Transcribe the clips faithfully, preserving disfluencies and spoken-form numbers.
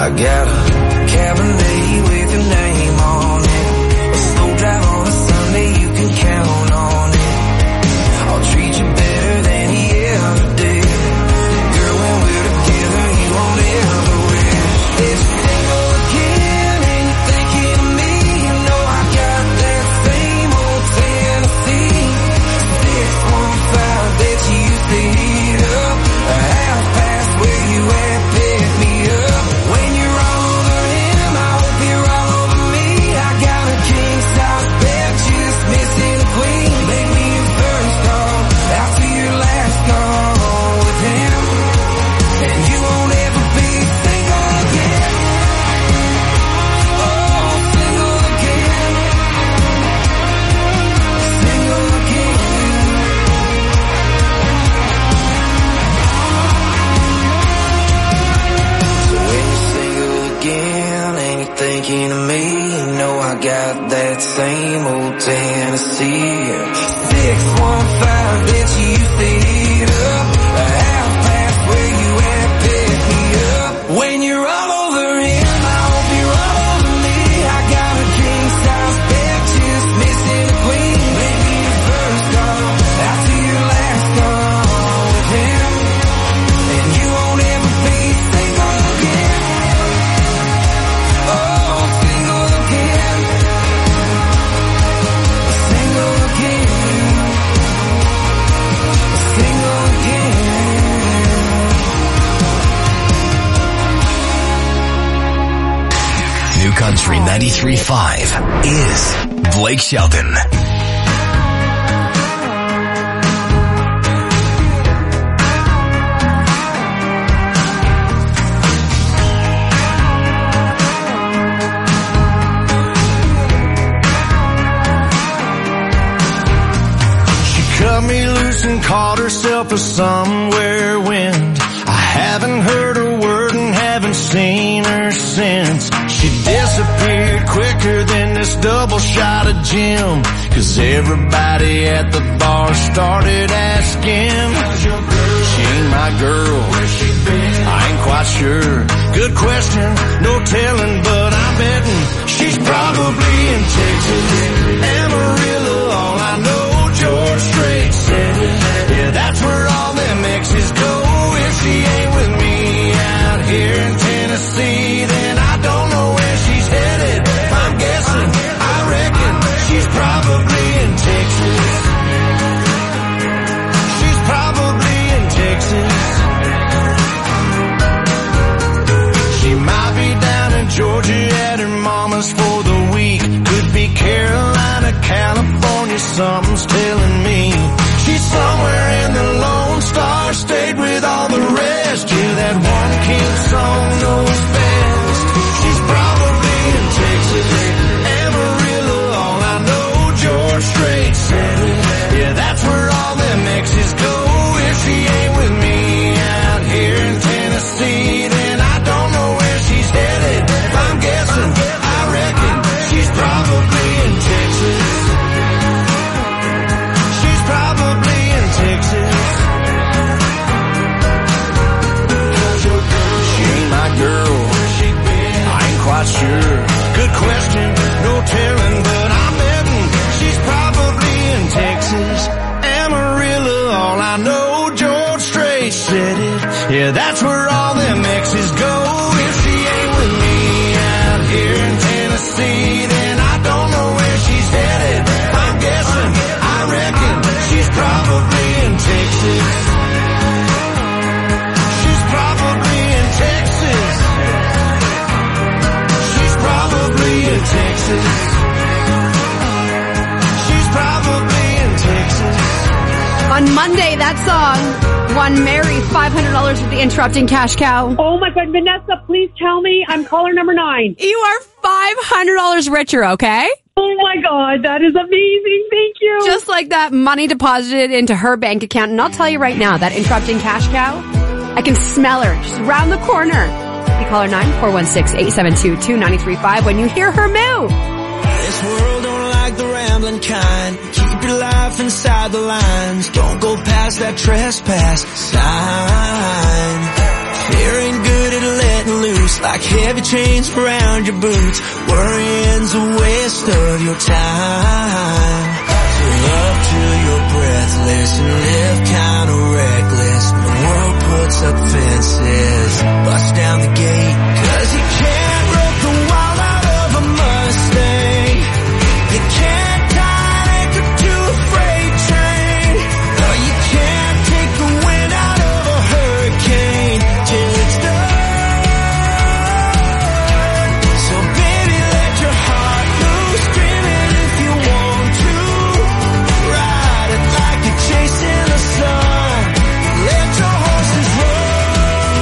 I got a Cabernet with your name on it. A slow drive on a Sunday, you can count on it. I'll treat you better than he ever did. Girl, when we're together, you won't ever wish. If you're single again and you're thinking of me, you know I got that same old Tennessee six one five that you used to heat up. A half past where you at, pick me up. When you're all over him, I hope you're all over me. I got a king size bed, just missing a queen. Make me your first call after your last call with him, and you won't ever be single again. Oh, single again, single again. So when you're single again and you're thinking of me, you know I got that same old Tennessee six one five that you used to heat up. A half past where you at, pick me up. When you're all over him, I hope you're all over me. I got a king size bed, just missing a queen. Make me your first call after your last call with him, and you won't ever be single again. Oh, single again, single again, single again. New Country ninety-three point five is Blake Shelton. She cut me loose and called herself a somewhere wind. I haven't heard a word and haven't seen her since. She disappeared quicker than this double shot of gin, 'cause everybody at the bar started asking, she ain't my girl, where's she been? I ain't quite sure. Good question, no telling, but I'm betting she's probably in Texas, Amarillo, all I know, George Strait said it. Yeah, that's where all them exes go. If she ain't with me out here in Tennessee, then I don't know where she's headed. I'm guessing, I reckon she's probably in Texas. She's probably in Texas. She might be down in Georgia at her mama's for the week. Could be Carolina, California, something's telling me. She's somewhere in the Lone Star State with all the rest. Yeah, that one king song knows best. She's probably in Texas, Amarillo, all I know, George Strait said it. Yeah, that's where all them exes go. If she ain't with me out here in Tennessee, then I don't know where she's headed. I'm guessing, I reckon she's probably in Texas. She's probably in Texas. She ain't my girl, I ain't quite sure. Good question, no telling, but I'm betting she's probably in Texas, Amarillo, all I know, George Strait said it. Yeah, that's where all them exes go. If she ain't with me out here in Tennessee, then I don't know where she's headed. I'm guessing, I reckon she's probably in Texas. She's probably in Texas. She's probably in Texas. She's probably in Texas. On Monday, that song won Mary five hundred dollars with the Interrupting Cash Cow. Oh my God, Vanessa, please tell me I'm caller number nine. You are five hundred dollars richer, okay? Oh my God, that is amazing. Thank you. Just like that, money deposited into her bank account. And I'll tell you right now, that Interrupting Cash Cow, I can smell her just around the corner. You call her nine four one six, eight seven two, two nine three five when you hear her move. This world don't like the rambling kind. Keep your life inside the lines. Don't go past that trespass sign. Fear ain't good at letting loose. like heavy chains around your boots. Worrying's a waste of your time. So love till you're breathless and live kinda reckless. The world puts up fences, bust down the gate, 'cause you can't rope the wild out of a Mustang. You can't tie an anchor to a freight train. No, you can't take the wind out of a hurricane till it's done. So baby, let your heart loose, scream it if you want to. Ride it like you're chasing the sun. Let your horses run.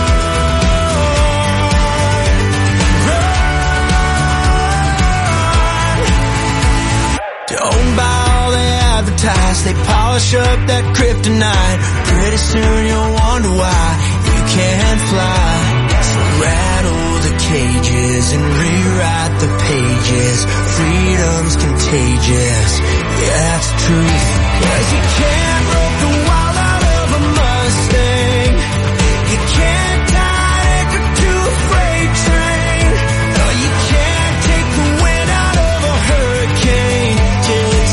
Run. Don't buy all they advertise. They polish up that kryptonite. Pretty soon you'll wonder why you can't fly. So rattle the cages and rewrite the pages. Freedom's contagious, yeah, that's the truth. 'Cause you can't rope the wild out of a Mustang. You can't tie an anchor to a freight train. No, you can't take the wind out of a hurricane till it's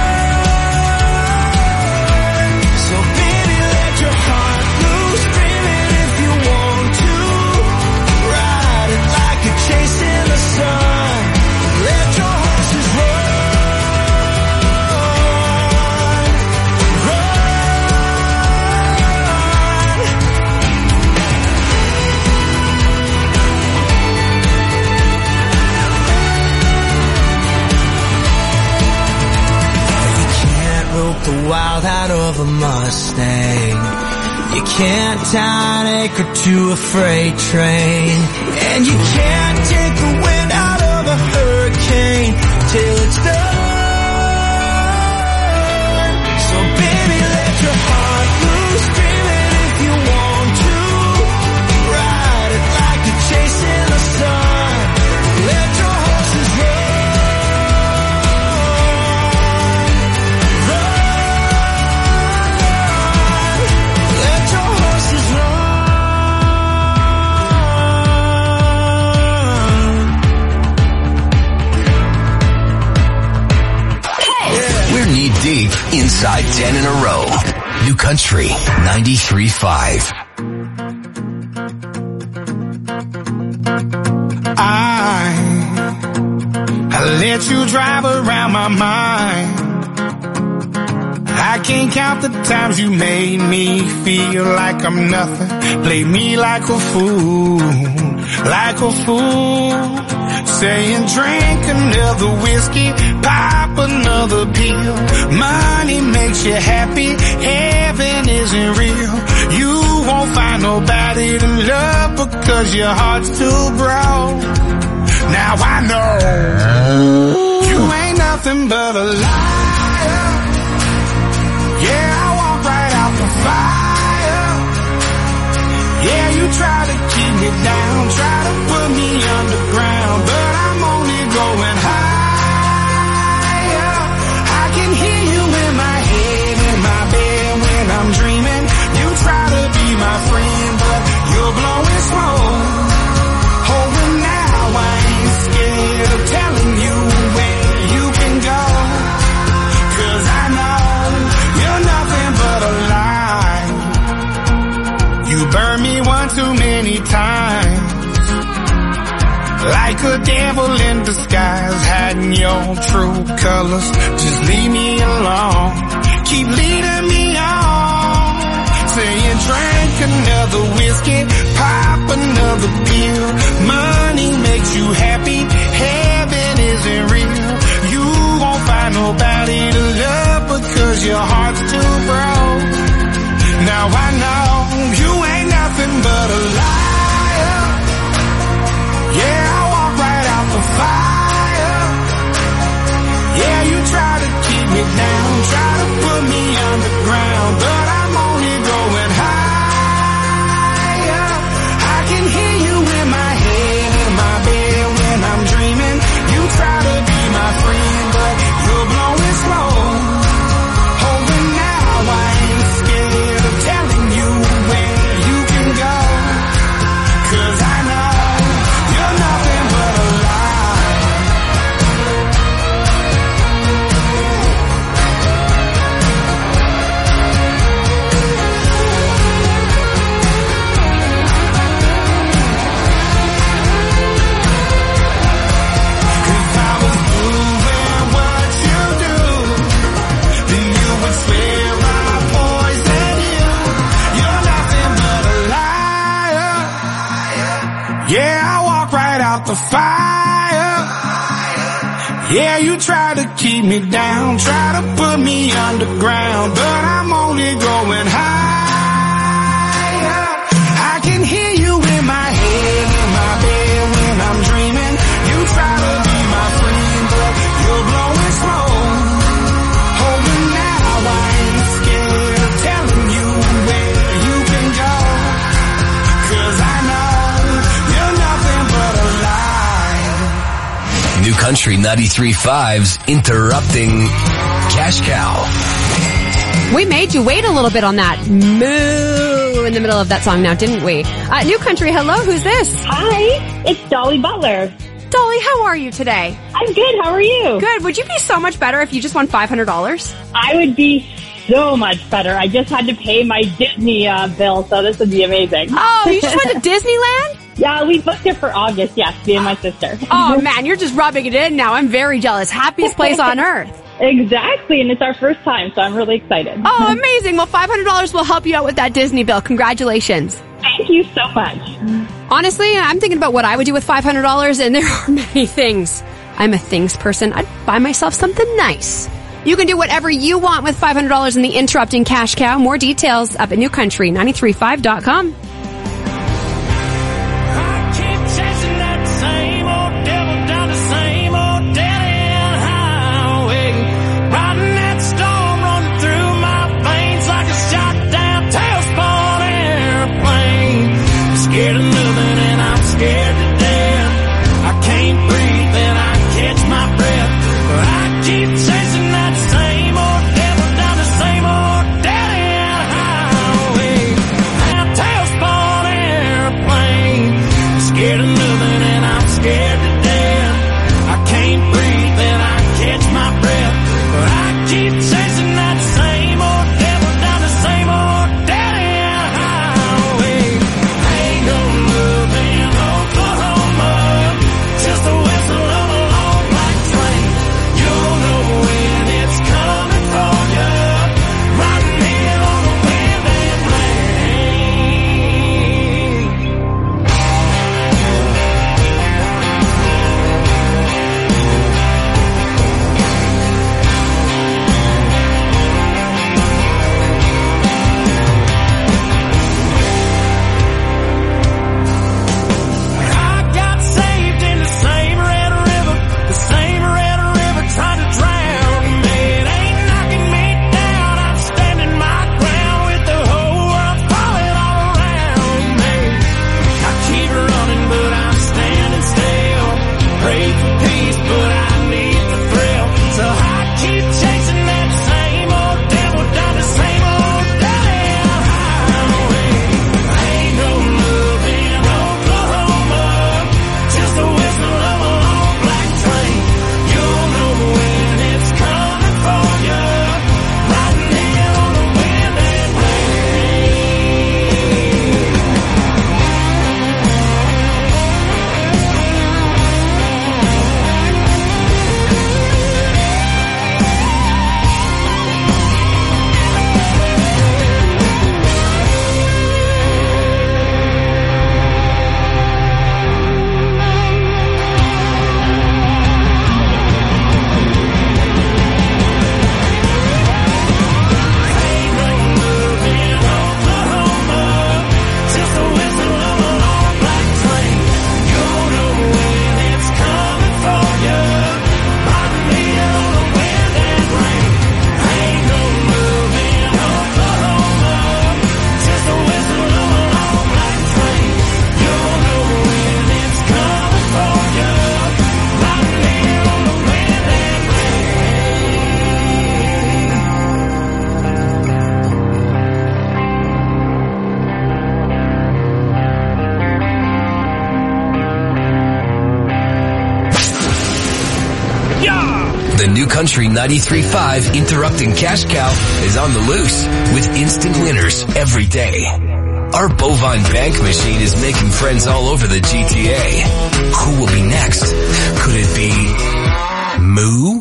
done. So baby, let your heart loose, scream it if you want to. Ride it like you're chasing the sun. Let your horses run. Run. You can't rope the wild out of a Mustang. You can't tie an anchor to a freight train. And you can't take the wind out of a hurricane till it's done. So baby, let your heart loose, scream it if you want to. Ride it like you're chasing the sun. Let your horses run. Let your horses run. We're knee deep inside ten in a row. New Country ninety-three point five. I, I let you drive around my mind. I can't count the times you made me feel like I'm nothing. Play me like a fool, like a fool. Saying drink another whiskey, pop another pill. Money makes you happy, heaven isn't real. You won't find nobody to love because your heart's too broke. Now I know you ain't nothing but a liar. Yeah, I walk right out the fire. Yeah, you try to keep me down, try to put me underground, but I'm only going higher. I can hear you in my head, in my bed when I'm dreaming. You try to be my friend, but you're blowing smoke. Oh, and now I ain't scared of telling you where you can go. 'Cause I know you're nothing but a lie. You burned me one too many times, like a devil in disguise, hiding your true colors. Just leave me alone, keep leading me on. Saying drink another whiskey, pop another pill. Money makes you happy, heaven isn't real. You won't find nobody to love because your heart's too broke. Now I know you ain't nothing but a liar. Yeah, I walk right out the fire. Yeah, you try to keep me down, try to put me underground, but I'm only going higher. I can hear you in my head, in my bed when I'm dreaming. You try to be my friend, but you're blowing smoke. Oh, and now I ain't scared of telling you where you can go. Yeah, I walk right out the fire. Yeah, you try to keep me down, try to put me underground, but I'm only going higher. I can hear you in my head, in my bed when I'm dreaming. You try to be my friend, but you're blowing slow. Oh, but now I ain't scared of telling you where you can go, 'cause I know you're nothing but a lie. New Country ninety-three point five's Interrupting Cash Cow. We made you wait a little bit on that moo in the middle of that song now, didn't we? Uh, New Country, hello, who's this? Hi, it's Dolly Butler. Dolly, how are you today? I'm good. How are you? Good. Would you be so much better if you just won five hundred dollars? I would be so much better. I just had to pay my Disney uh, bill, so this would be amazing. Oh, you just went to Disneyland? Yeah, we booked it for August, yes, me and my sister. Oh, man, you're just rubbing it in now. I'm very jealous. Happiest place on earth. Exactly, and it's our first time, so I'm really excited. Oh, amazing. Well, five hundred dollars will help you out with that Disney bill. Congratulations. Thank you so much. Honestly, I'm thinking about what I would do with five hundred dollars, and there are many things. I'm a things person. I'd buy myself something nice. You can do whatever you want with five hundred dollars in the Interrupting Cash Cow. More details up at new country nine three five dot com. Scared of nothing and I'm scared to death. I can't breathe and I catch my breath. I keep chasing that same old devil down the same old dead-end highway. That tailspin airplane. Scared of nothing and I'm scared to death. I can't breathe and I catch my breath. I keep chasing that same old devil down the same old dead-end highway. Ain't no love in Oklahoma, just the whistle of a long black train. You'll know when it's coming for you, riding in on the wind and I got saved in the same red river, the same red river trying to drown me. It ain't knocking me down, I'm standing my ground with the whole world falling all around me. I keep running, but I'm standing still. Pray for peace, but I need the thrill. So I keep chasing that same old devil down the same old dead-end highway. Ain't no love in Oklahoma, just the whistle of a long black train. You'll know when it's coming for you, riding in on the wind and The New Country ninety-three point five Interrupting Cash Cow is on the loose with instant winners every day. Our bovine bank machine is making friends all over the G T A. Who will be next? Could it be Moo?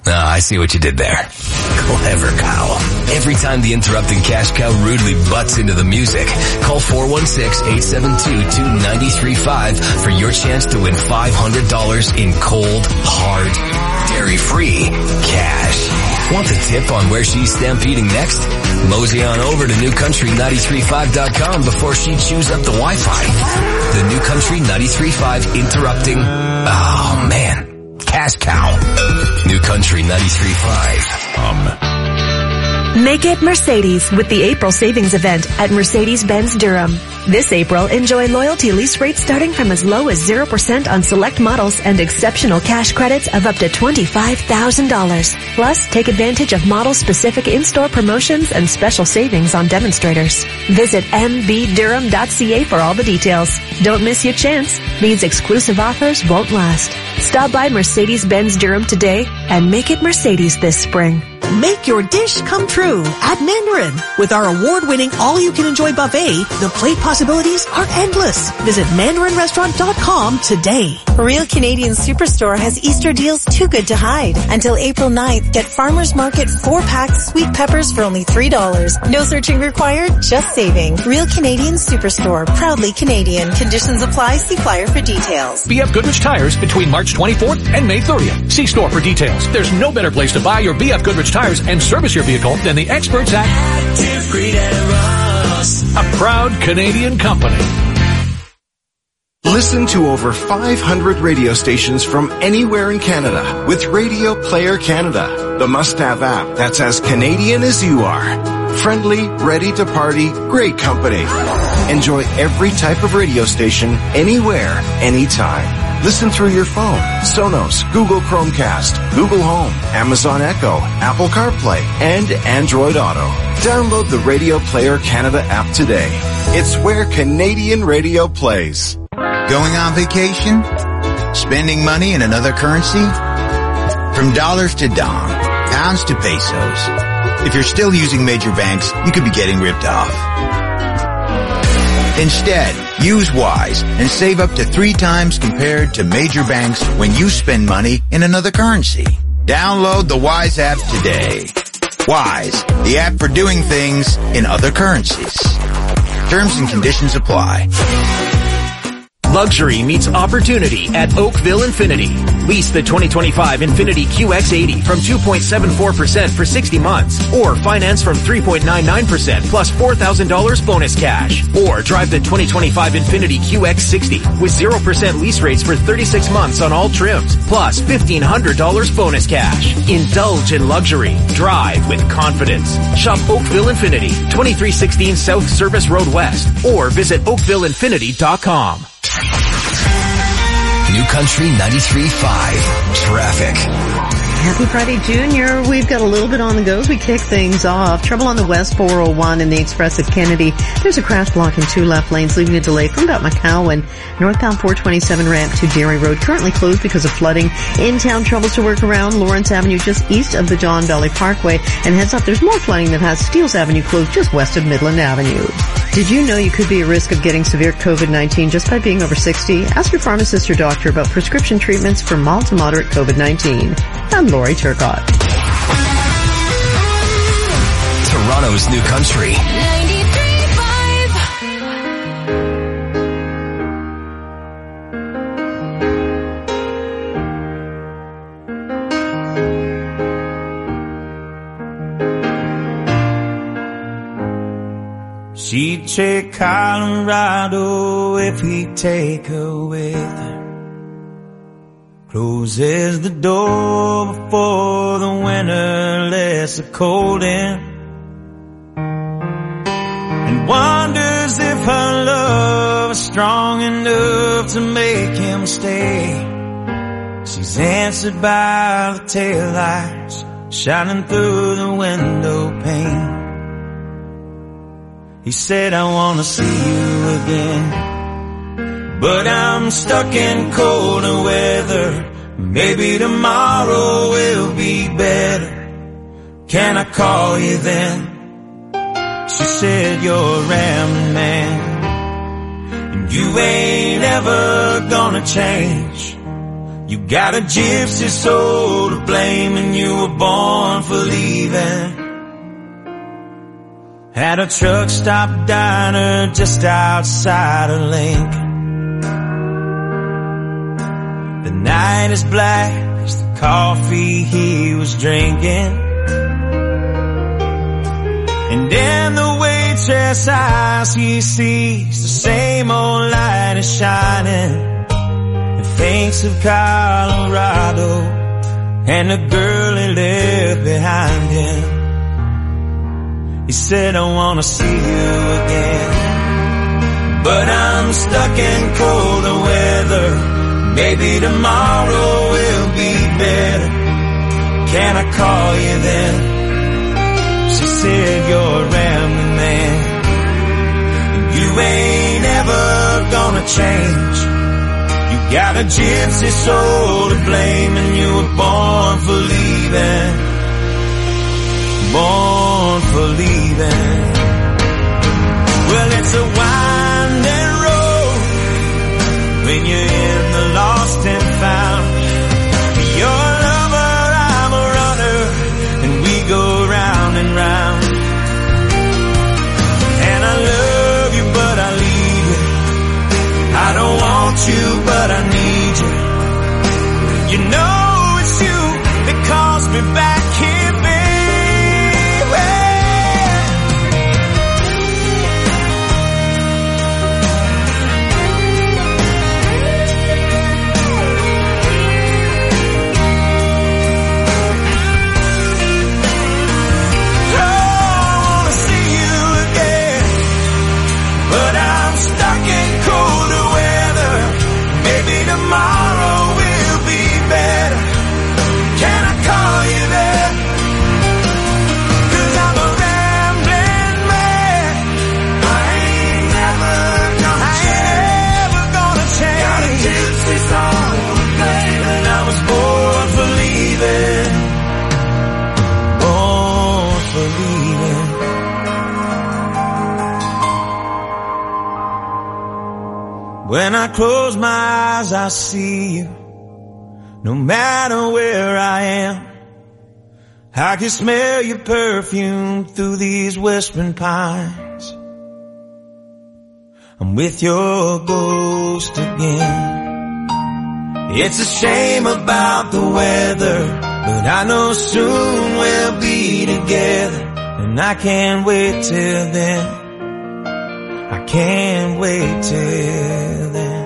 Ah, I see what you did there. Clever Kyle. Every time the interrupting cash cow rudely butts into the music, call four one six, eight seven two, two nine three five for your chance to win five hundred dollars in cold, hard, dairy-free cash. Want the tip on where she's stampeding next? Mosey on over to new country nine three five dot com before she chews up the Wi-Fi. The New Country nine three five interrupting. Oh, man. Cash cow. New Country nine three five. Um. Make it Mercedes with the April Savings Event at Mercedes-Benz Durham. This April, enjoy loyalty lease rates starting from as low as zero percent on select models and exceptional cash credits of up to twenty-five thousand dollars. Plus, take advantage of model-specific in-store promotions and special savings on demonstrators. Visit m b durham dot c a for all the details. Don't miss your chance. These exclusive offers won't last. Stop by Mercedes-Benz Durham today and make it Mercedes this spring. Make your dish come true at Mandarin. With our award-winning all-you-can-enjoy buffet, the plate possibilities are endless. Visit mandarin restaurant dot com today. Real Canadian Superstore has Easter deals too good to hide. Until April ninth, get Farmer's Market four-pack sweet peppers for only three dollars. No searching required, just saving. Real Canadian Superstore, proudly Canadian. Conditions apply. See flyer for details. B F Goodrich Tires between March twenty-fourth and May thirtieth. See store for details. There's no better place to buy your B F Goodrich Tires and service your vehicle than the experts at Active Breed and Ross, a proud Canadian company. Listen to over five hundred radio stations from anywhere in Canada with Radio Player Canada, the must-have app that's as Canadian as you are. Friendly, ready to party, great company. Enjoy every type of radio station, anywhere, anytime. Listen through your phone, Sonos, Google Chromecast, Google Home, Amazon Echo, Apple CarPlay, and Android Auto. Download the Radio Player Canada app today. It's where Canadian radio plays. Going on vacation? Spending money in another currency? From dollars to dong, pounds to pesos. If you're still using major banks, you could be getting ripped off. Instead, use Wise and save up to three times compared to major banks when you spend money in another currency. Download the Wise app today. Wise, the app for doing things in other currencies. Terms and conditions apply. Luxury meets opportunity at Oakville Infinity. Lease the twenty twenty-five Infiniti Q X eighty from two point seven four percent for sixty months, or finance from three point nine nine percent plus four thousand dollars bonus cash. Or drive the twenty twenty-five Infiniti Q X sixty with zero percent lease rates for thirty-six months on all trims, plus fifteen hundred dollars bonus cash. Indulge in luxury. Drive with confidence. Shop Oakville Infinity, twenty-three sixteen South Service Road West, or visit oakville infinity dot com. New Country ninety-three point five. Traffic. Happy Friday, Junior. We've got a little bit on the go as we kick things off. Trouble on the West four oh one and the Express at Kennedy. There's a crash block in two left lanes, leaving a delay from about McCowan. Northbound four twenty-seven ramp to Dairy Road, currently closed because of flooding. In-town troubles to work around. Lawrence Avenue just east of the John Valley Parkway. And heads up, there's more flooding that has Steeles Avenue closed just west of Midland Avenue. Did you know you could be at risk of getting severe COVID nineteen just by being over sixty? Ask your pharmacist or doctor about prescription treatments for mild to moderate COVID nineteen. I'm Lori Turcott. Toronto's New Country. She'd take Colorado if he'd take her with her. Closes the door before the winter lets the cold in, and wonders if her love is strong enough to make him stay. She's answered by the taillights shining through the window pane. He said, I wanna see you again, but I'm stuck in colder weather. Maybe tomorrow will be better. Can I call you then? She said, you're a rambling man, and you ain't ever gonna change. You got a gypsy soul to blame and you were born for leaving. At a truck stop diner just outside of Lincoln. The night is black as the coffee he was drinking. And in the waitress' eyes he sees the same old light is shining. And thinks of Colorado and the girl he left behind him. He said, I wanna see you again, but I'm stuck in colder weather. Maybe tomorrow will be better. Can I call you then? She said, you're a rambling man, and you ain't ever gonna change. You got a gypsy soul to blame, and you were born for leaving. Born for leaving. Well, it's a winding road when you're in the lost and found. You're a lover, I'm a runner, and we go round and round. And I love you, but I leave you. I don't want you, but I need you. You know it's you that calls me back here, baby. Tomorrow will be better. Can I call you there? 'Cause I'm a rambling man. I ain't never gonna change. I ain't never gonna change. Got a gypsy soul, baby, and I was born for leaving. Born for leaving. When I close my eyes, I see you. No matter where I am, I can smell your perfume through these whispering pines. I'm with your ghost again. It's a shame about the weather, but I know soon we'll be together. And I can't wait till then. I can't wait till then.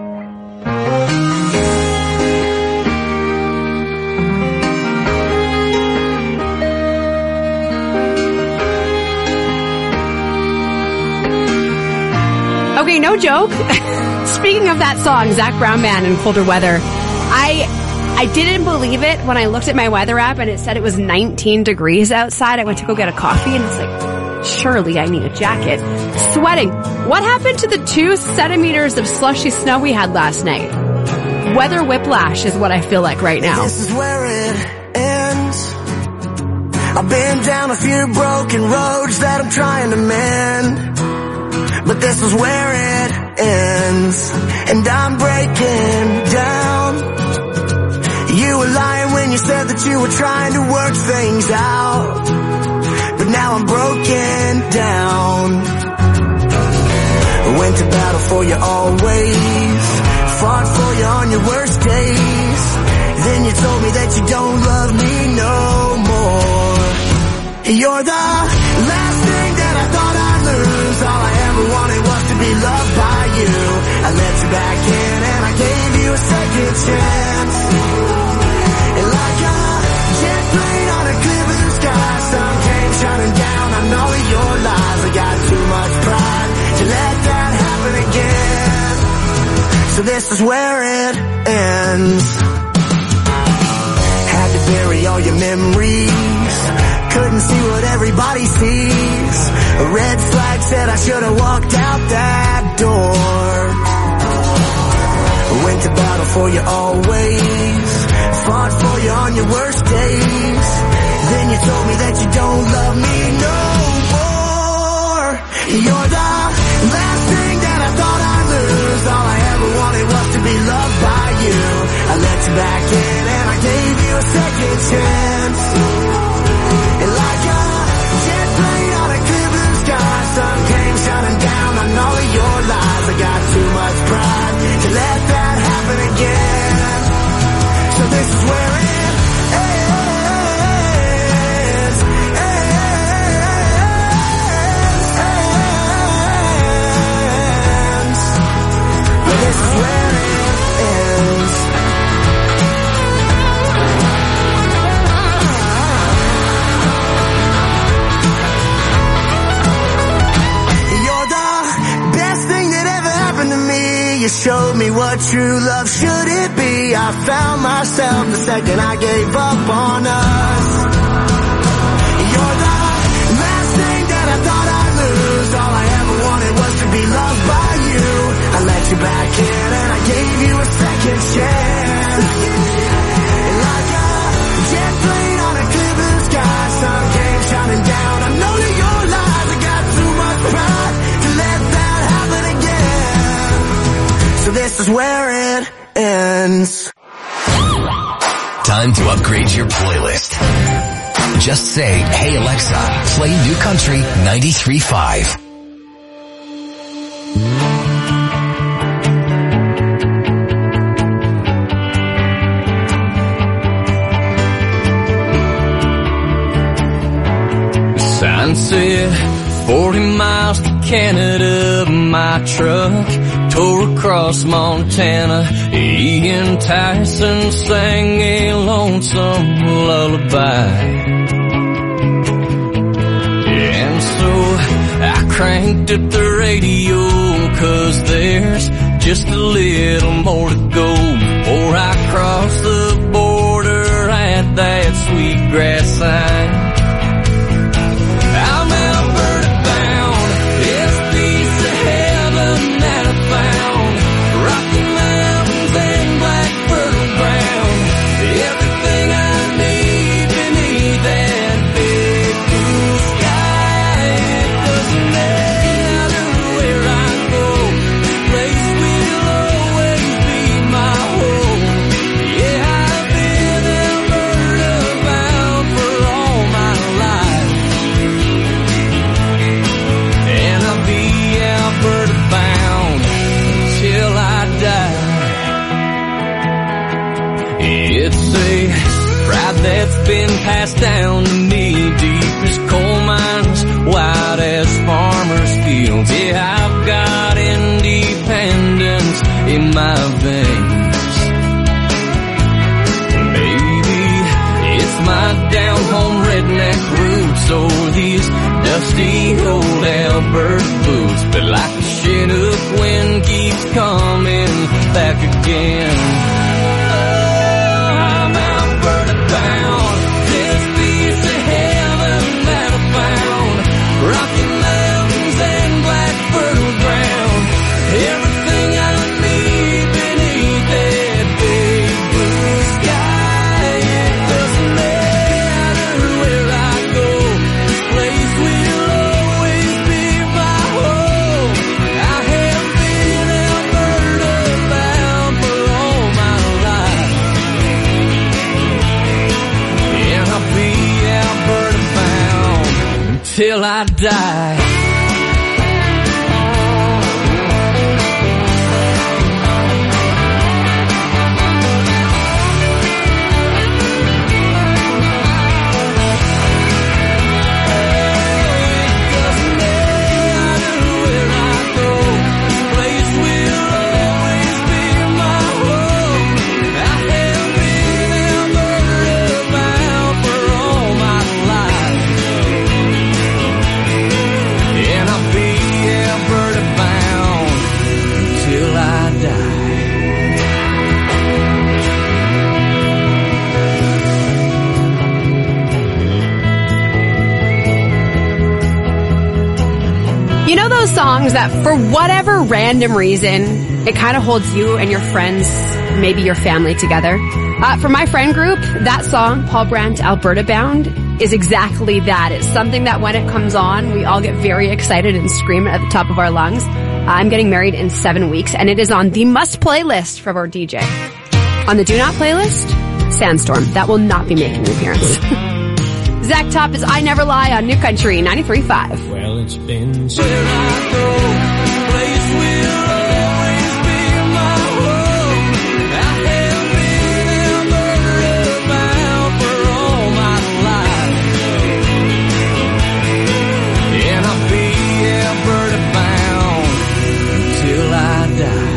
Okay, no joke. Speaking of that song, Zac Brown Band in Colder Weather, I I didn't believe it when I looked at my weather app and it said it was nineteen degrees outside. I went to go get a coffee and it's like, surely I need a jacket. Sweating. What happened to the two centimeters of slushy snow we had last night? Weather whiplash is what I feel like right now. This is where it ends. I've been down a few broken roads that I'm trying to mend, but this is where it ends, and I'm breaking down. You were lying when you said that you were trying to work things out, but now I'm broken down. Went to battle for you always, fought for you on your worst days. Then you told me that you don't love me no more. You're the last thing that I thought I'd lose. All I ever wanted was to be loved by you. I let you back in and I gave you a second chance. And like a jet plane on a clear blue sky, sun came shining down on all of your lies. I got too much pride to let that happen again. So this is where it ends. Had to bury all your memories, couldn't see what everybody sees. A red flag said I should have walked out that door. Went to battle for you always, fought for you on your worst days. Then you told me that you don't love me no more. You're the last thing that I thought I'd lose. All I ever wanted was to be loved by you. I let you back in and I gave you a second chance. And like a jet plane on a clear blue sky, sun came shining down on all of your lies. I got too much pride to let that happen again. So this is where it ends, ends, ends. Yeah, this is where it ends. You're the best thing that ever happened to me. You showed me what true love should it be. I found myself the second I gave up on us. You're the last thing that I thought I'd lose. All I ever wanted was to be loved by you. I let you back in and I gave you a second chance. And like a jet plane on a clear blue sky, sun came shining down on all of your lies. I got too much pride to let that happen again. So this is where it ends. Time to upgrade your playlist. Just say, hey Alexa, play New Country ninety-three point five. Sign said forty miles to Canada, my truck tore across Montana. Ian Tyson sang a lonesome lullaby. And so I cranked up the radio, 'cause there's just a little more to go before I cross the border at that Sweetgrass sign. I'm Alberta bound, it's a piece of heaven that I found. Rocky Mountains and black fertile ground, everything I need beneath that big blue sky. It doesn't matter where I go, this place will always be my home. Yeah, I've been Alberta bound for all my life, and I'll be Alberta bound till I die. It's a pride that's been passed down to me, deep as coal mines, wide as farmers' fields. Yeah, I've got independence in my veins. Maybe it's my down-home redneck roots, or these dusty old Alberta boots. But like the Chinook wind keeps coming back again. Oh, I'm Alberta bound, this piece of heaven that I found. Rocky Mountains and black fertile ground, everything I need beneath that big blue sky. It doesn't matter where I go, this place will always be my home. I have been Alberta bound for all my life, and I'll be Alberta bound until I die. You know those songs that for whatever random reason, it kind of holds you and your friends, maybe your family together? Uh, for my friend group, that song, Paul Brandt, Alberta Bound, is exactly that. It's something that when it comes on, we all get very excited and scream at the top of our lungs. I'm getting married in seven weeks, and it is on the must-play list from our D J. On the Do Not playlist, Sandstorm. That will not be making an appearance. Zach Top is I Never Lie on New Country ninety-three point five. Well, it's been so where I go, place will always be my home. I have been Alberta bound for all my life, and I'll be Alberta bound until I die.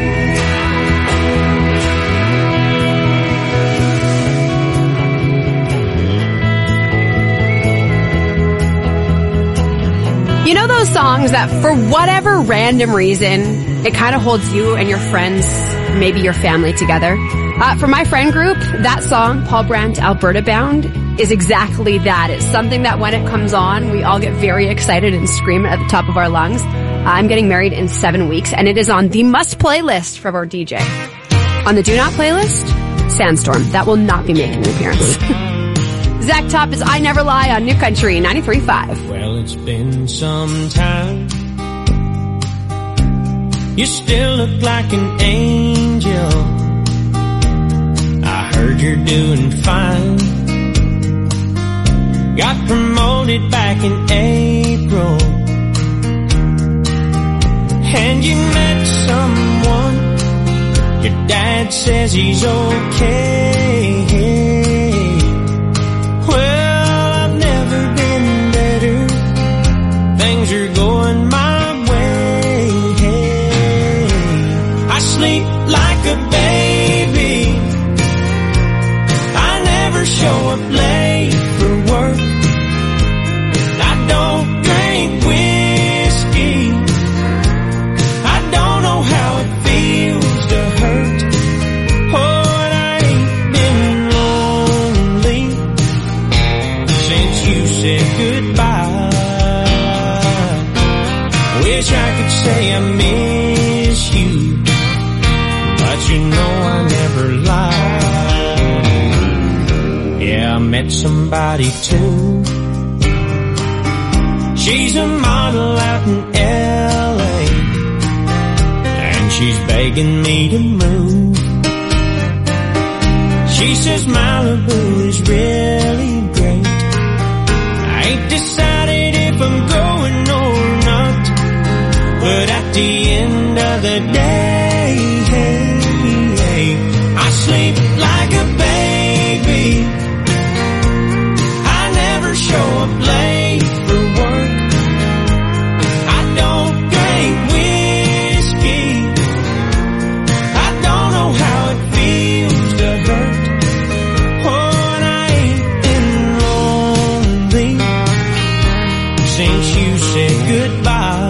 You know those songs that for whatever random reason, it kind of holds you and your friends, maybe your family together? Uh, for my friend group, that song, Paul Brandt, Alberta Bound, is exactly that. It's something that when it comes on, we all get very excited and scream at the top of our lungs. Uh, I'm getting married in seven weeks, and it is on the must play list from our D J. On the Do Not playlist, Sandstorm. That will not be making an appearance. Zach Top is I Never Lie on New Country ninety-three point five. Well, it's been some time. You still look like an angel. I heard you're doing fine. Got promoted back in April, and you met someone. Your dad says he's okay. Well, I've never been better. Things are going my way. I sleep like a baby. I never show up late for work. I don't drink whiskey. I don't know how it feels to hurt. Oh, and I ain't been lonely since you said goodbye. Wish I could say I miss you, but you know I never lie. Yeah, I met somebody too. She's a model out in L A, and she's begging me to move. She says Malibu is really great. I ain't decided if I'm going or not, but at the end of the day, I sleep like a baby. I never show up late for work. I don't drink whiskey. I don't know how it feels to hurt. Oh, and I ain't been lonely since you said goodbye.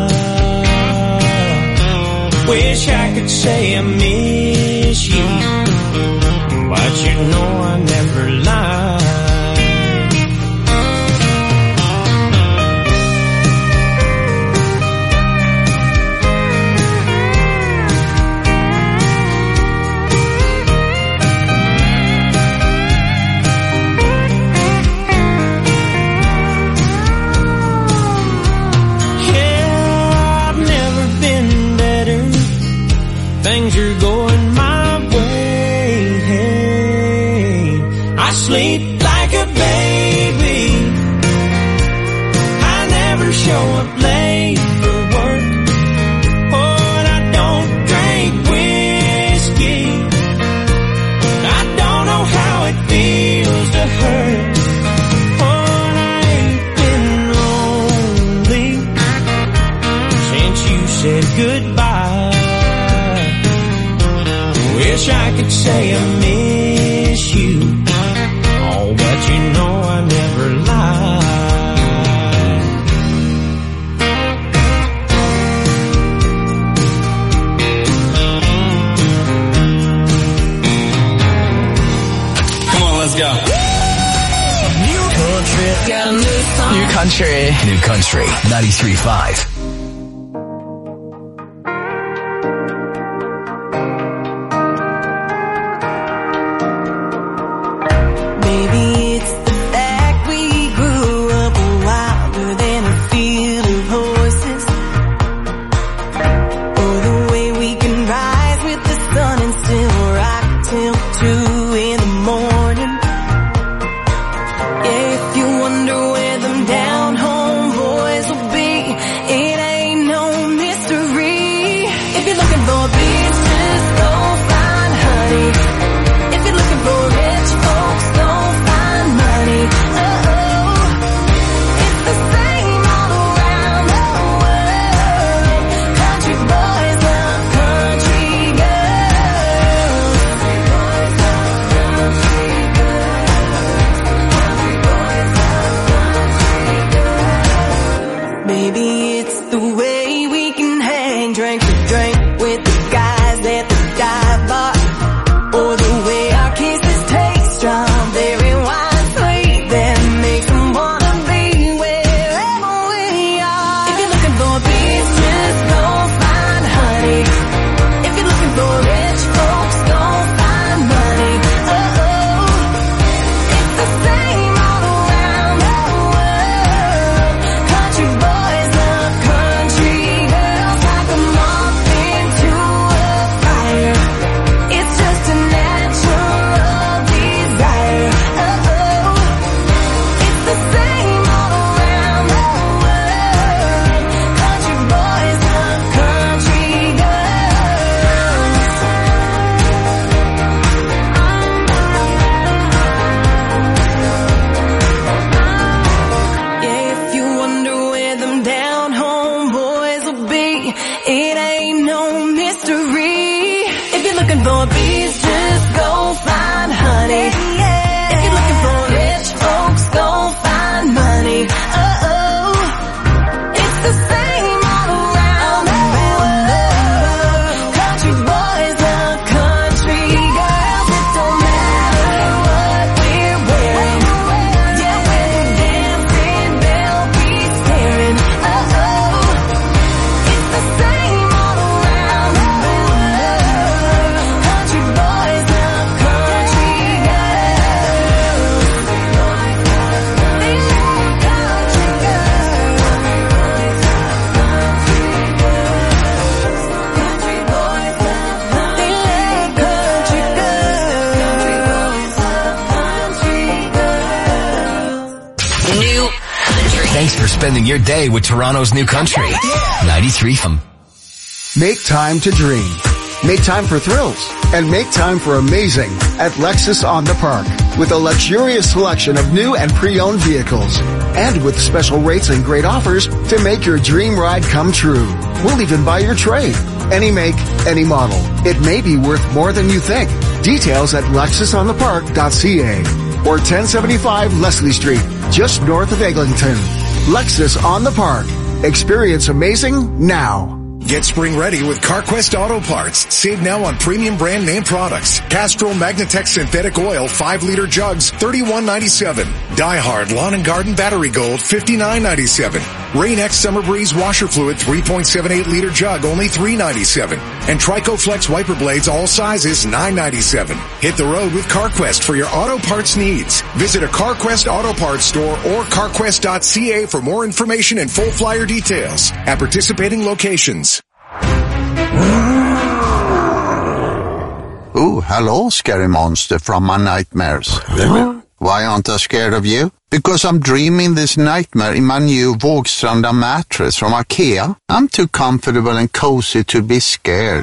Wish I could say I miss you, but you know I never lie. Things are going my way. I sleep like a baby. I never show up late for work. Oh, and I don't drink whiskey. I don't know how it feels to hurt. Oh, and I ain't been lonely since you said goodbye. Wish I could say I miss you, oh, but you know I never lie. Come on, let's go. New country, got a new song. New Country. New Country ninety-three point five. Till spending your day with Toronto's New Country. ninety-three F M. Make time to dream. Make time for thrills. And make time for amazing at Lexus on the Park. With a luxurious selection of new and pre-owned vehicles. And with special rates and great offers to make your dream ride come true. We'll even buy your trade. Any make, any model. It may be worth more than you think. Details at lexus on the park dot c a or ten seventy-five Leslie Street, just north of Eglinton. Lexus on the Park. Experience amazing now. Get spring ready with CarQuest Auto Parts. Save now on premium brand name products. Castrol Magnatech Synthetic Oil five liter jugs, thirty-one ninety-seven. Diehard Lawn and Garden Battery Gold, fifty-nine ninety-seven. Rain-X Summer Breeze Washer Fluid three point seven eight liter jug, only three ninety-seven. And Trico Flex Wiper Blades all sizes, nine ninety-seven. Hit the road with CarQuest for your auto parts needs. Visit a CarQuest Auto Parts store or carquest dot c a for more information and full flyer details at participating locations. Oh, hello, scary monster from my nightmares. Why aren't I scared of you? Because I'm dreaming this nightmare in my new Vågstranda mattress from IKEA. I'm too comfortable and cozy to be scared.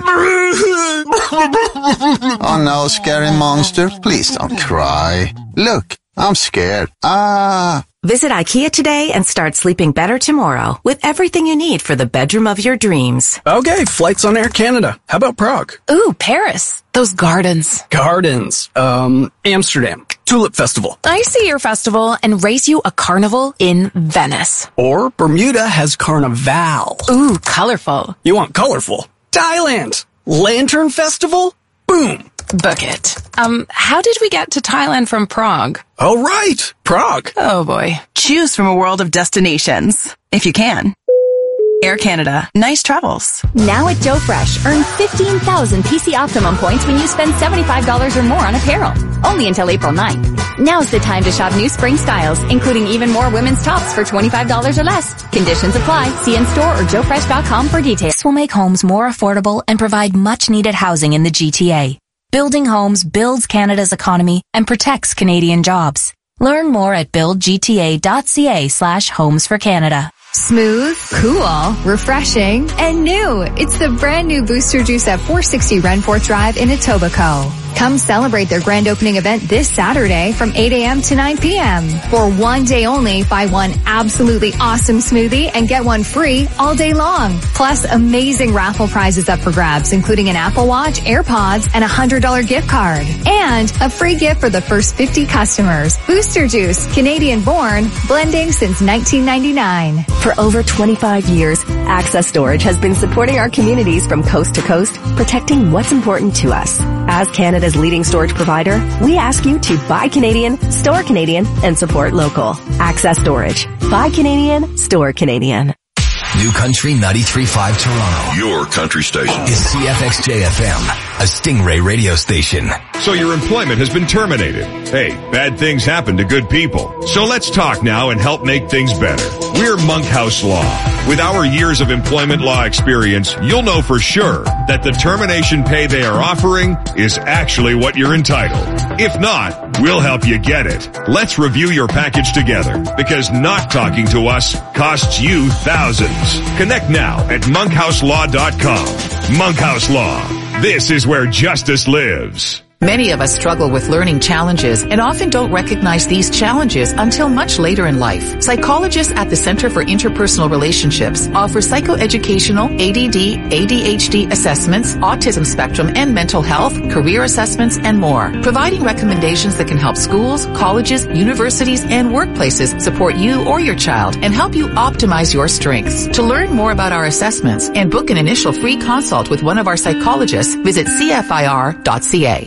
Oh no, scary monster, please don't cry. Look, I'm scared. Ah. Visit IKEA today and start sleeping better tomorrow with everything you need for the bedroom of your dreams. Okay, flights on Air Canada. How about Prague? Ooh, Paris. Those gardens. Gardens. Um, Amsterdam. Tulip Festival. I see your festival and race you a carnival in Venice. Or Bermuda has Carnival. Ooh, colorful. You want colorful? Thailand. Lantern Festival? Boom. Book it. Um, how did we get to Thailand from Prague? Oh, right. Prague. Oh, boy. Choose from a world of destinations, if you can. Air Canada. Nice travels. Now at Joe Fresh, earn fifteen thousand P C Optimum points when you spend seventy-five dollars or more on apparel. Only until April ninth. Now's the time to shop new spring styles, including even more women's tops for twenty-five dollars or less. Conditions apply. See in store or joe fresh dot com for details. This will make homes more affordable and provide much needed housing in the G T A. Building homes builds Canada's economy and protects Canadian jobs. Learn more at build g t a dot c a slash homes for Canada. Smooth, cool, refreshing, and new. It's the brand new Booster Juice at four sixty Renforth Drive in Etobicoke. Come celebrate their grand opening event this Saturday from eight a.m. to nine p.m. For one day only, buy one absolutely awesome smoothie and get one free all day long. Plus, amazing raffle prizes up for grabs, including an Apple Watch, AirPods, and a one hundred dollars gift card. And a free gift for the first fifty customers. Booster Juice, Canadian born, blending since nineteen ninety-nine. For over twenty-five years, Access Storage has been supporting our communities from coast to coast, protecting what's important to us. As Canada's leading storage provider, we ask you to buy Canadian, store Canadian, and support local. Access Storage. Buy Canadian, store Canadian. New Country ninety-three point five Toronto. Your country station. Is C F X J F M, a Stingray radio station. So your employment has been terminated. Hey, bad things happen to good people. So let's talk now and help make things better. We're Monkhouse Law. With our years of employment law experience, you'll know for sure that the termination pay they are offering is actually what you're entitled. If not, we'll help you get it. Let's review your package together, because not talking to us costs you thousands. Connect now at monkhouse law dot com. Monkhouse Law. This is where justice lives. Many of us struggle with learning challenges and often don't recognize these challenges until much later in life. Psychologists at the Center for Interpersonal Relationships offer psychoeducational A D D, A D H D assessments, autism spectrum and mental health, career assessments, and more, providing recommendations that can help schools, colleges, universities, and workplaces support you or your child and help you optimize your strengths. To learn more about our assessments and book an initial free consult with one of our psychologists, visit c f i r dot c a.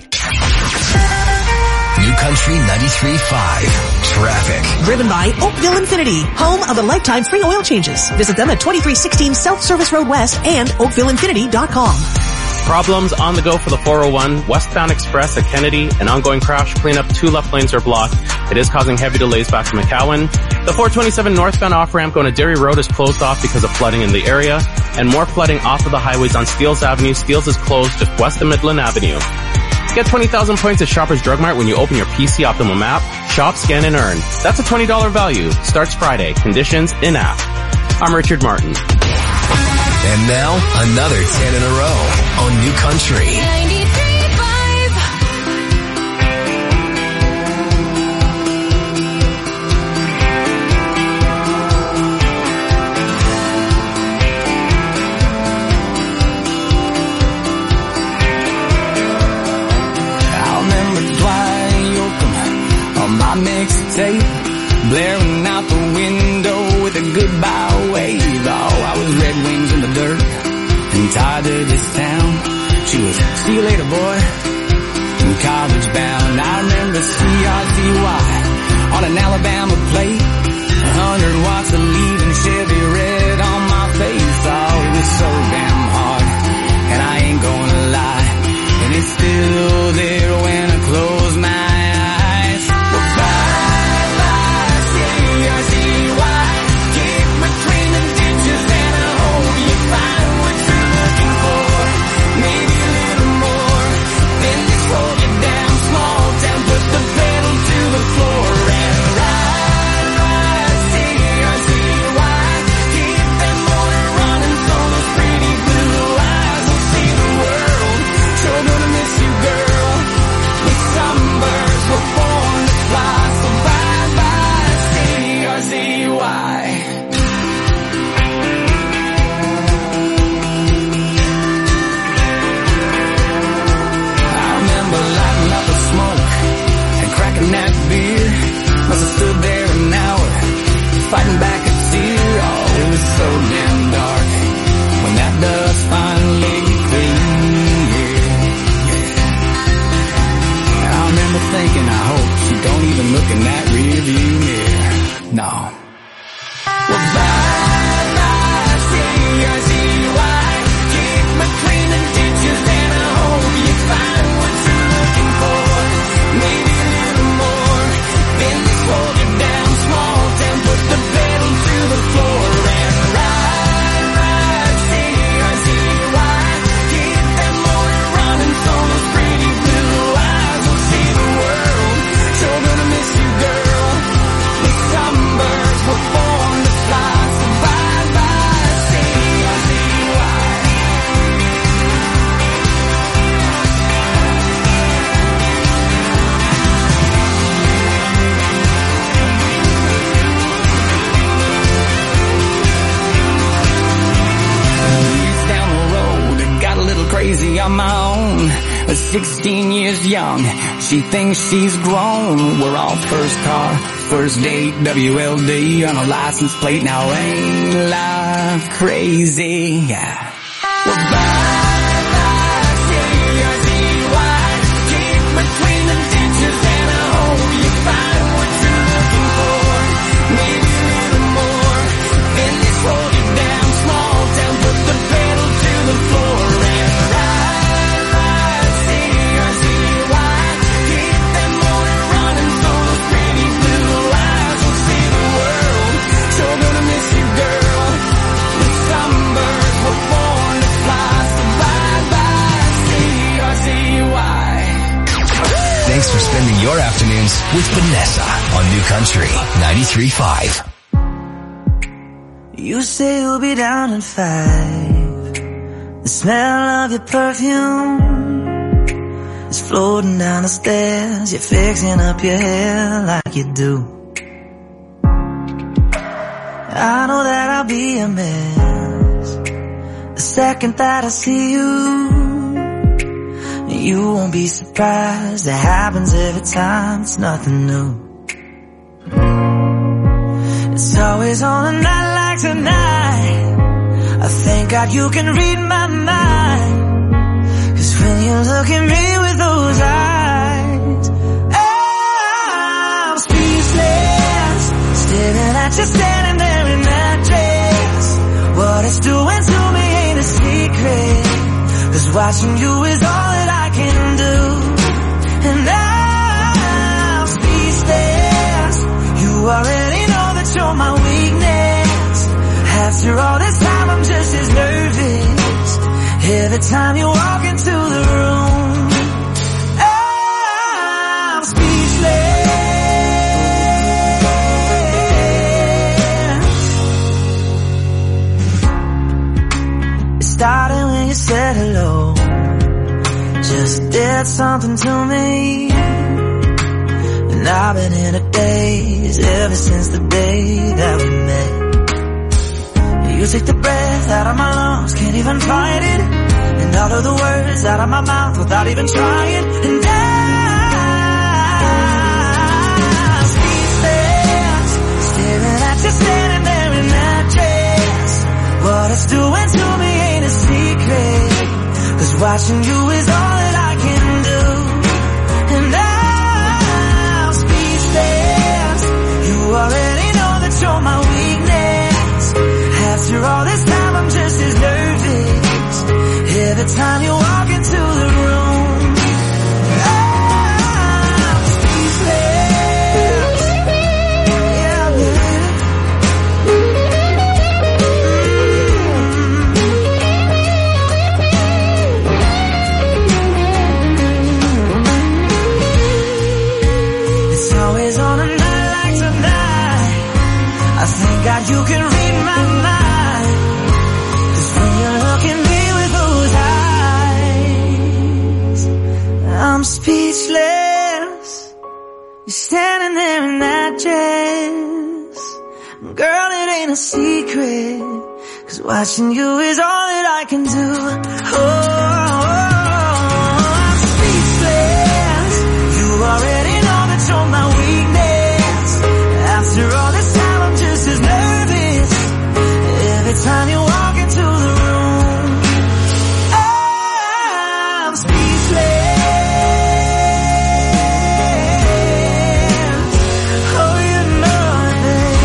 New Country ninety-three point five. Traffic. Driven by Oakville Infinity, home of the lifetime free oil changes. Visit them at twenty-three sixteen South Service Road West and oakville infinity dot com. Problems on the go for the four oh one, westbound express at Kennedy. An ongoing crash cleanup, two left lanes are blocked. It is causing heavy delays back to McCowan. The four twenty-seven northbound off-ramp going to Derry Road is closed off because of flooding in the area. And more flooding off of the highways on Steeles Avenue. Steeles is closed just west of Midland Avenue. Get twenty thousand points at Shoppers Drug Mart when you open your P C Optimum app. Shop, scan, and earn. That's a twenty dollars value. Starts Friday. Conditions in-app. I'm Richard Martin. And now, another ten in a row on New Country. Mixtape, blaring out the window with a goodbye wave. Oh, I was Red Wings in the dirt and tied to this town. She was, see you later, boy, and college bound. I remember C R Z Y on an Alabama plate, a hundred watts of leaving Chevy red on my face. Oh, it was so damn hard, and I ain't gonna lie, and it's still there when I close my eyes. Fighting back a tear, oh, it was so damn dark when that dust finally cleared. Yeah. And I remember thinking, I hope she don't even look in that rearview mirror. No. Well, bye, bye, C R Z Y. Keep me cleaning ditches and I hope you find what you're looking for. Maybe a little more. Then they slow you down small town. Put the pedal to the floor and ride, ride, C R Z Y. Keep that motor running so those pretty blue eyes will see the world. So gonna miss you, girl. The sunbirds were born to fly, so bye, bye, C R Z Y. Crazy on my own, at sixteen years young, she thinks she's grown. We're all first car, first date, W L D on a license plate. Now ain't life crazy? Yeah. Well, bye, bye, C R Z Y. Keep between the ditches and I hope you find what you're looking for. Maybe a little more. Then they slow you down small town. Put the pedal to the floor and ride, ride, C R Z Y. Keep that motor running so those pretty blue eyes will see the world. So gonna miss you, girl. The sunbirds were born to fly, so bye, bye, C R Z Y. Thanks for spending your afternoons with Vanessa on New Country ninety-three point five. You say you'll be down in five. The smell of your perfume is floating down the stairs. You're fixing up your hair like you do. I know that I'll be a mess the second that I see you. You won't be surprised, it happens every time, it's nothing new. It's always on a night like tonight. I thank God you can read my mind. Cause when you look at me with those eyes, I'm speechless, staring at you standing there in that dress. What it's doing to me ain't a secret, cause watching you is all that I can do. And I'm speechless, you already know that you're my weakness. After all this time I'm just as nervous every time you walk into the room. said hello. Just did something to me. And I've been in a daze ever since the day that we met. You take the breath out of my lungs, can't even fight it. And all of the words out of my mouth without even trying. And I'm speechless, staring at you standing there in that dress. What it's doing to me ain't a secret, 'cause watching you is all that I can do. And I'm speechless, you already know that you're my weakness. After all this time I'm just as nervous every time you walk into the room. I'm speechless. Yeah, baby. It's always on a night like tonight. I thank God you can read my mind. 'Cause when you look at me with those eyes, I'm speechless. You're standing there in that dress. Girl, it ain't a secret, 'cause watching you is all that I can do. Oh, I'm speechless. You already know that you're my weakness. After all this time I'm just as nervous every time you walk into the room. I'm speechless. Oh, you know it,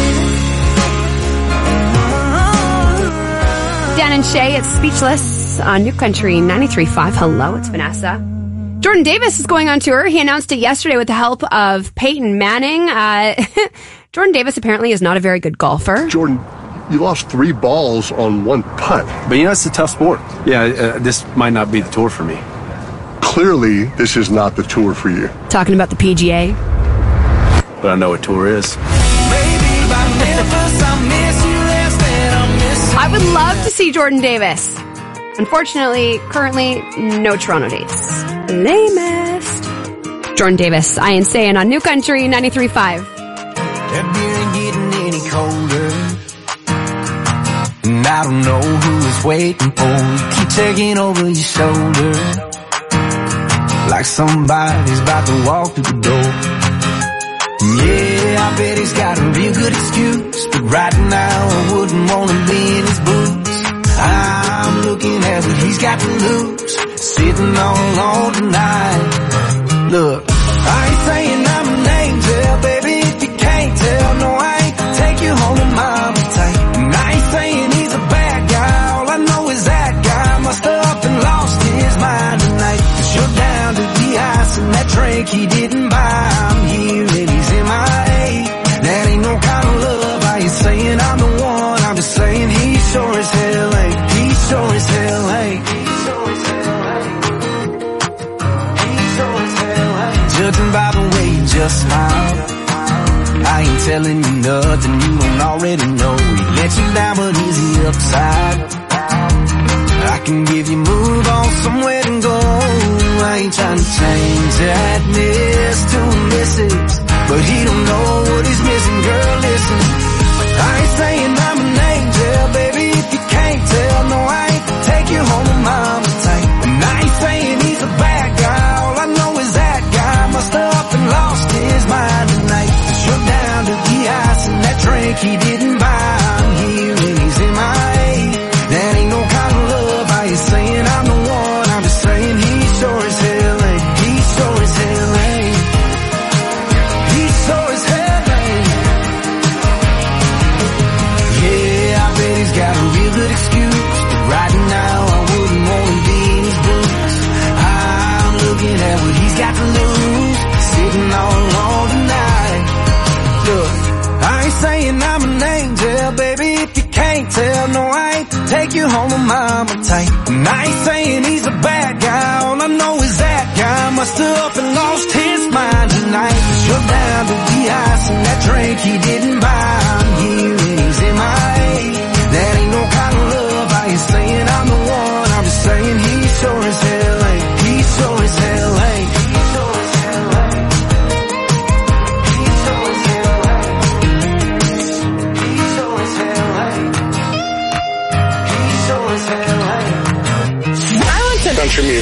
baby. Dan and Shay, it's Speechless on New Country ninety-three point five. Hello, it's Vanessa. Jordan Davis is going on tour. He announced it yesterday with the help of Peyton Manning. Uh, Jordan Davis apparently is not a very good golfer. Jordan, you lost three balls on one putt. But you know, it's a tough sport. Yeah, uh, this might not be the tour for me. Clearly, this is not the tour for you. Talking about the P G A. But I know what tour is. I would love to see Jordan Davis. Unfortunately, currently, no Toronto dates. Lamest. Jordan Davis, I N C on New Country ninety-three point five. That beer ain't getting any colder, and I don't know who is waiting for you. Keep taking over your shoulder, like somebody's about to walk through the door. Yeah, I bet he's got a real good excuse, but right now I wouldn't want to be in his boots. I'm looking at what he's got to lose, sitting all alone tonight. Look, I ain't saying I'm an angel, baby, if you can't tell. No, I ain't take you home to mama tight. And I ain't saying he's a bad guy, all I know is that guy must have up and lost his mind tonight. 'Cause you're down to the ice and that drink he didn't buy. I'm here and he's in my A. That ain't no kind of love. I ain't saying I'm the one, I'm just saying he sure as hell ain't. He sure as hell ain't. Judging by the way you just smiled, I ain't telling you nothing you don't already know. He let you down, but is he upside? I can give you move on somewhere to go. I ain't trying to change that miss to a missus, but he don't know what he's missing. Girl, listen, I ain't saying I'm an angel, baby, if you can't tell. No, I ain't take you home to mama tight. And I ain't saying he's a bad guy, all I know is that guy must have up and lost his mind tonight. 'Cause you're down to the ice and that drink he didn't buy. I'm here and he's in my A. That ain't no kind of love. I ain't saying I'm the one, I'm just saying he sure as hell ain't. He sure as hell ain't. He sure as hell ain't. Yeah, I bet he's got a real good excuse, but right now I wouldn't want to be in his boots. I'm looking at what he's got to lose, sitting all alone tonight. Look, I ain't saying I'm an angel, baby, if you can't tell. No, I ain't take you home to mama tight. And I ain't saying he's a bad guy, all I know is that guy must have up and lost his mind tonight. 'Cause you're down to the ice and that drink he didn't buy. I'm here and he's in my A. That ain't no kind of love. I ain't saying I'm the one, I'm just saying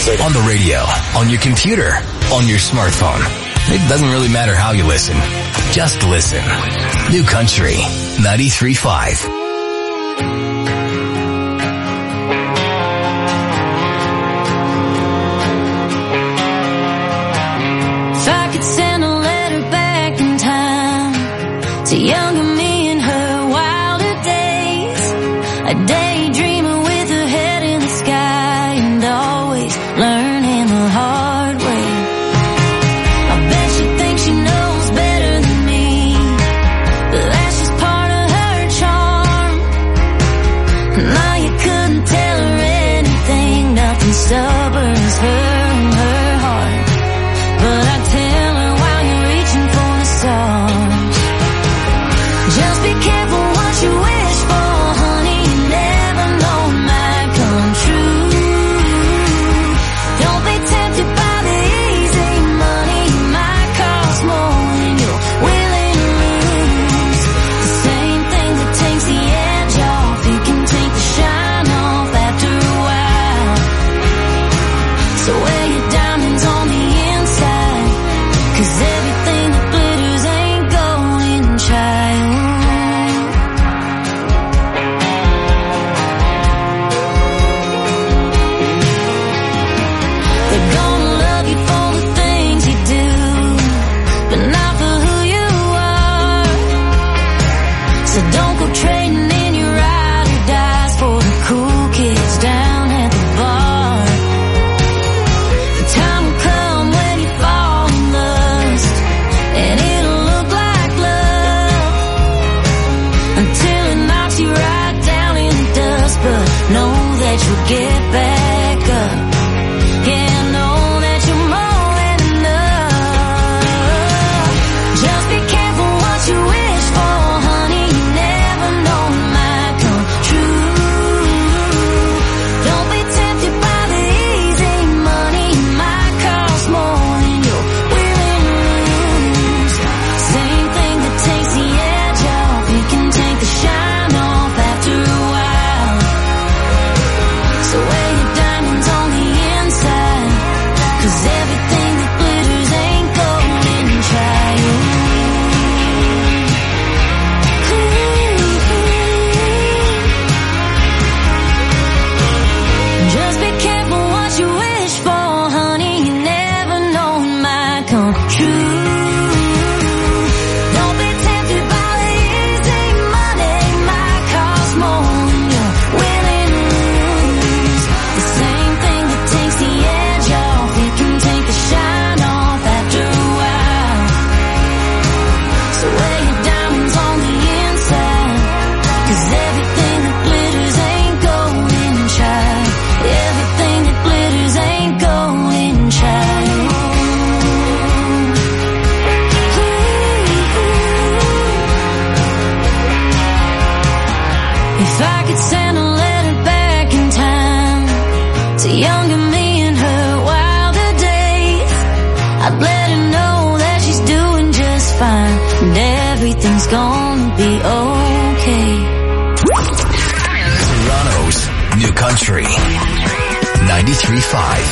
On the radio, on your computer, on your smartphone. It doesn't really matter how you listen. Just listen. New Country ninety-three point five. If I could send a letter back in time to younger me in her wilder days, a daydreamer with her head in the sky and always learning the hard way. I bet she thinks she knows better than me, but that's just part of her charm. Now you couldn't tell her anything, nothing stubborn as her and her heart. But I tell her while you're reaching for the stars, just be careful what you wish for, honey. You never know it might come true. Don't be tempted by the easy money. It might cost more than you're willing to lose. The same thing that takes the edge off, it can take the shine off after a while. So wear your diamonds on the inside, 'cause everything that glitters ain't golden, child. They're gonna love you for the things you do, but not for who you are. So don't go trading in your ride or dies for the cool kids down at the bar. The time will come when you fall in lust, and it'll look like love until it knocks you right down in the dust. But know that you'll get back up. Yeah, know that you're more than enough. Just be careful what you wish for, honey. You never know it might come true. Don't be tempted by the easy money. It might cost more than you're willing to lose. Same thing that takes the edge off, it can take the shine off after a while. So wear your diamonds on the inside, 'cause everything that glitters ain't golden, child. Just be careful what you wish for, honey. You never know it might come true. Don't be tempted by the easy money. It might cost more than you're willing to lose. The same thing that takes the edge off, it can take the shine off after a while. So wear your diamonds on the inside, 'cause everything that glitters ain't golden, child. Everything that glitters ain't golden, child. If I could send a letter back in time to younger me in her wilder days, I'd let her know that she's doing just fine and everything's gonna be okay. Toronto's New Country ninety-three point five.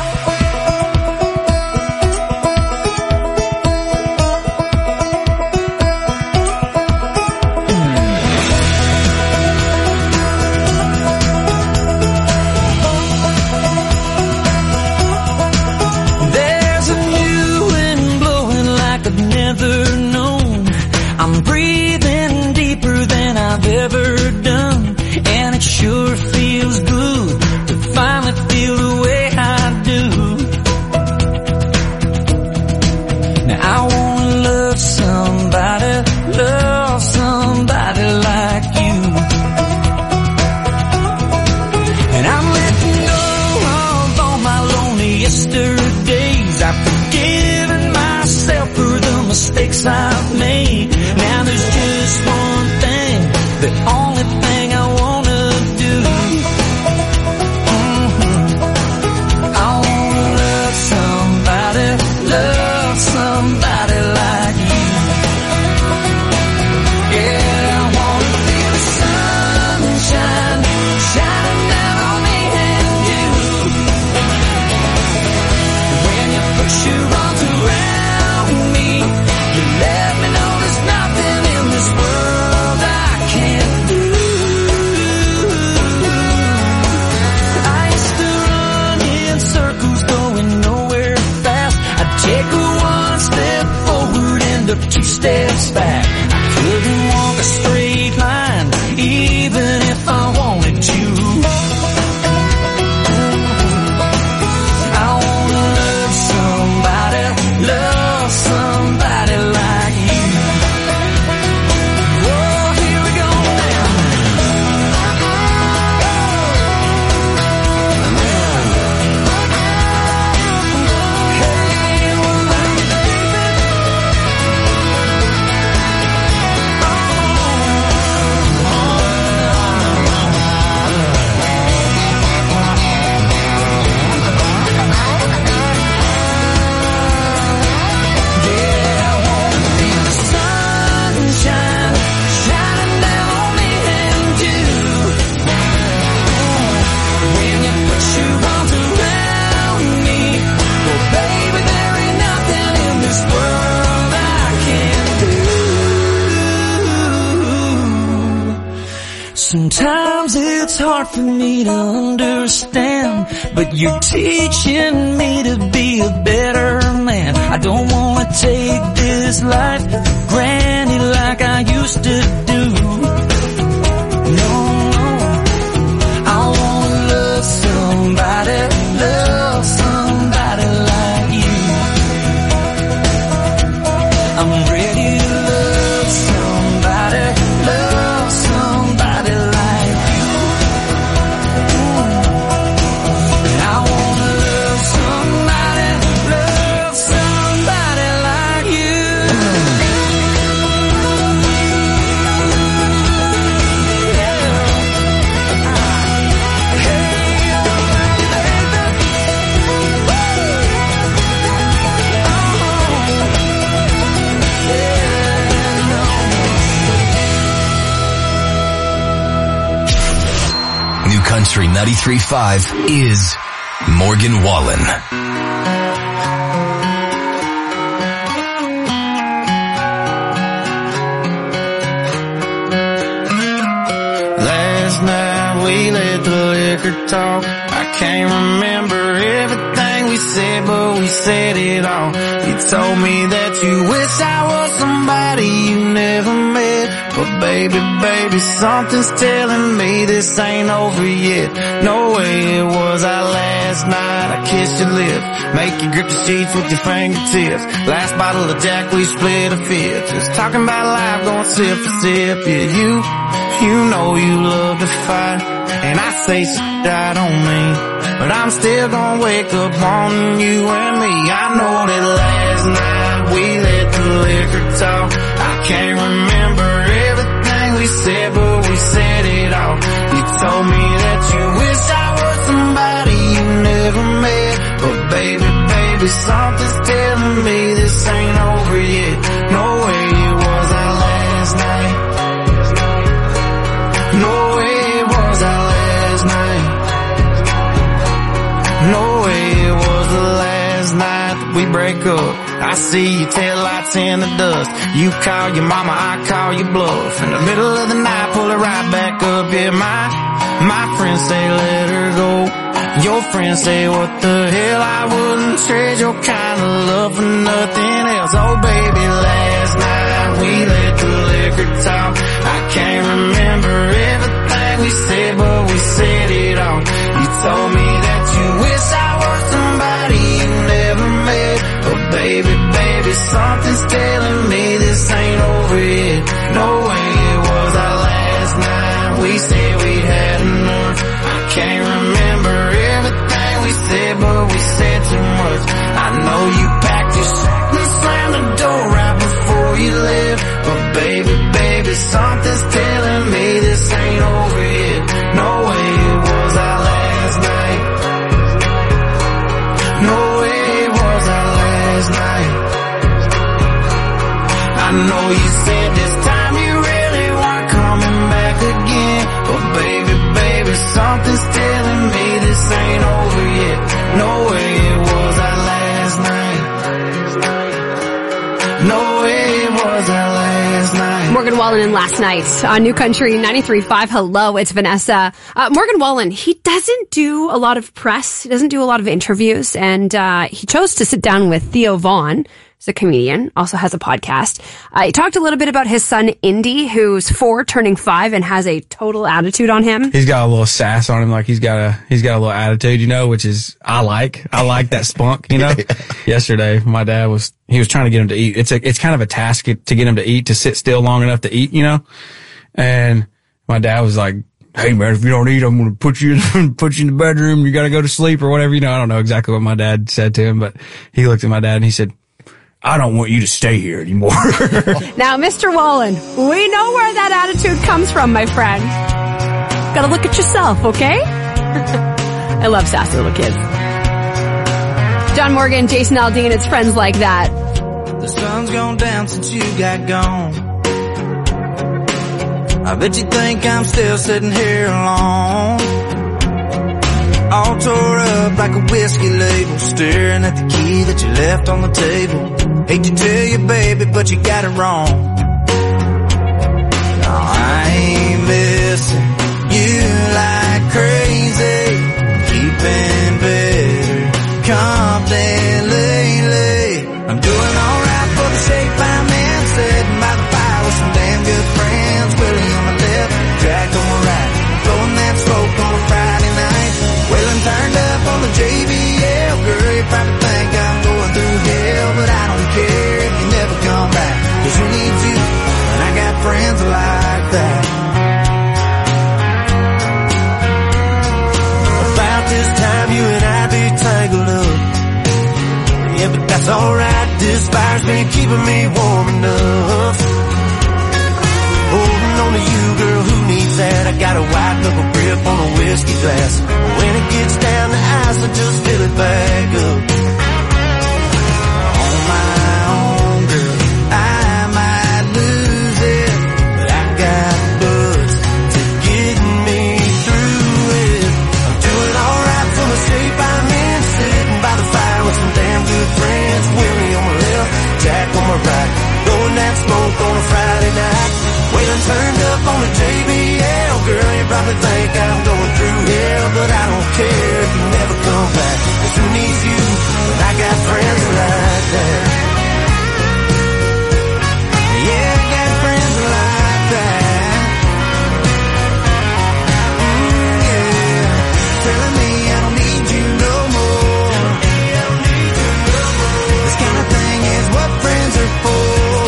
There's a new wind blowing like I've never known. I'm breathing deeper than I've ever done, and it sure feels good to finally feel the way I do. Now I wanna love somebody, love somebody like you. And I'm letting go of all my lonely yesterdays. I've forgiven myself for the mistakes I've made. Now there's just one thing, the only thing I wanna do. Mhm. I wanna love somebody, love somebody like you. Yeah, I wanna feel the sunshine shining down on me and you. steps back. I couldn't walk a straight line, even if I wanted to. I wanna love somebody, love somebody like you. Oh, here we go now. Hey, well, sunshine shining down on me and you. When you put your arms around me, well, baby, there ain't nothing in this world I can't do. Sometimes it's hard for me to understand, but you're teaching me to be a better man. I don't wanna take this life for granted like I used to do. No, no, I wanna love somebody, love somebody like you. I'm ready to love somebody, love somebody like you. I wanna love somebody, love somebody like you. New Country ninety-three point five is Morgan Wallen. Last night we let the liquor talk. I can't remember everything we said, but we said it all. You told me that you wish I was somebody you never met. But baby, baby, something's telling me this ain't over yet. No way it was our last night. I kissed your lips, make you grip the sheets with your fingertips. Last bottle of Jack, we split a fifth. Just talking about life, going sip for sip. Yeah, you, you know you love to fight, and I say shit I don't mean, but I'm still gonna wake up wanting you and me. I know that last night we let the liquor talk. I can't remember everything we said, but we said it all. You told me that you wish I was somebody you never met. But baby, baby, something's telling me this ain't over yet. No way it was our last night. No way it was our last night. No way it was the last night that we break up. I see your taillights in the dust. You call your mama, I call your bluff. In the middle of the night, pull it right back up. Yeah, my, my friends say let her go. Your friends say what the hell, I wouldn't trade your kind of love for nothing else. Oh baby, last night we let the liquor talk. I can't remember everything we said, but we said it all. You told me that you wish I was somebody you never met. But baby, baby, something's telling me this ain't over yet. No way it was our last night. We said we had enough. I can't remember everything we said, but we said too much. I know you packed your shit and slammed the door right before you left. But baby, baby, something's telling me this ain't over yet. No way it was our last night. No way it was our last night. I know you said this time you really weren't coming back again. But baby, baby, something's telling me this ain't over yet. No way it was our last night. No way it was our last night. Morgan Wallen and Last Night on New Country ninety-three point five. Hello, it's Vanessa. Uh, Morgan Wallen, he doesn't do a lot of press. He doesn't do a lot of interviews. And uh, he chose to sit down with Theo Vaughn, He's a comedian, also has a podcast. Uh, he talked a little bit about his son, Indy, who's four, turning five, and has a total attitude on him. He's got a little sass on him, like he's got a he's got a little attitude, you know, which is I like. I like that spunk, you know. Yesterday, my dad was he was trying to get him to eat. It's a it's kind of a task to get him to eat, to sit still long enough to eat, you know. And my dad was like, "Hey man, if you don't eat, I'm gonna put you in, put you in the bedroom. You gotta go to sleep or whatever." You know, I don't know exactly what my dad said to him, but he looked at my dad and he said, "I don't want you to stay here anymore." Now, Mister Wallen, we know where that attitude comes from, my friend. Gotta look at yourself, okay? I love sassy little kids. John Morgan, Jason Aldean, it's friends like that. The sun's gone down since you got gone. I bet you think I'm still sitting here alone, all tore up like a whiskey label, staring at the key that you left on the table. Hate to tell you, baby, but you got it wrong. No, I ain't missing you like crazy, keeping better company lately. I'm doing alright for the shape I'm in, sitting by the fire with some damn good friends. Willie on the left, Jack on the right, blowing that smoke on a Friday night. Waylon turned up on the J B L. Girl, you probably think I'm going through hell, but I don't care if you never come back, 'cause who needs you when I got friends like that? About this time you and I be tangled up. Yeah, but that's alright, this fire's been keeping me warm enough. Holding on to you, girl, who needs that? I got a white knuckle grip on a whiskey glass. When it gets down to ice, I just fill it back up. On my own, girl, I might lose it, but I got buzz to get me through it. I'm doing alright for the shape I'm in, sitting by the fire with some damn good friends. Willie on my left, Jack on my right, blowing that smoke on a Friday night. Waylon turned up on the J B L. Girl, you probably think I'm going through hell, but I don't care if you never come back, 'cause who needs you when I got friends like that? Yeah, I got friends like that. Mm, yeah, telling me I don't need you no more. This kind of thing is what friends are for.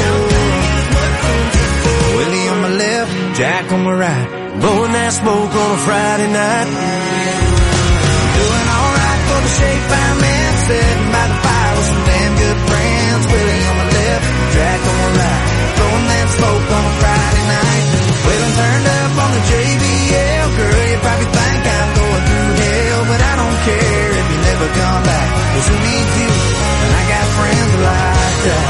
Willie on my left, Jack on my right, blowing that smoke on a Friday night. Doing alright for the shape I'm in, sitting by the fire with some damn good friends. Willie on my left, Jack on my right, blowing that smoke on a Friday night. Waylon turned up on the J B L. Girl, you probably think I'm going through hell, but I don't care if you never come back, 'cause who needs you when I got friends like that?